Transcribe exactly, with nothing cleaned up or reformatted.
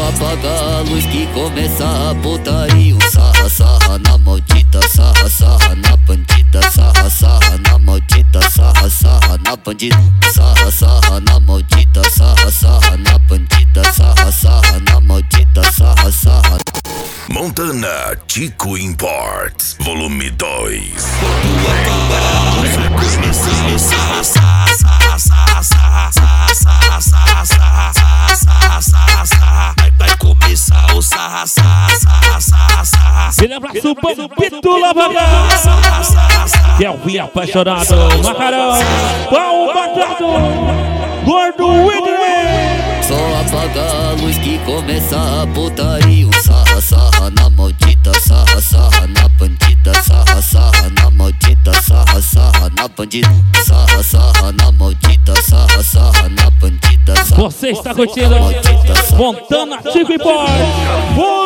apaga a luz que começa a putaria. Sarra, sarra na maldita, sarra, sarra na bandida. Sarra, sarra na maldita, sarra, sarra na bandida. Sarra, sarra na maldita, sarra, sarra na bandida. Sarra, sarra na maldita, sarra, sarra. Montana Chico Imports, volume dois. Vai começar o sarra, sarra, sarra, sarra, sarra. Ele abraça o Bambito Lavaga, que é o vinho apaixonado. Macarão, pau batado, gordo Whitney. Só apaga a luz que começa a putaria. Sarra, sarra na maldita, sarra, sarra na bandida. Sarra, sarra na maldita, sarra, sarra na bandida. Sarra, sarra na maldita, sarra, sarra na bandida. Você está curtindo Montana Chico Imports.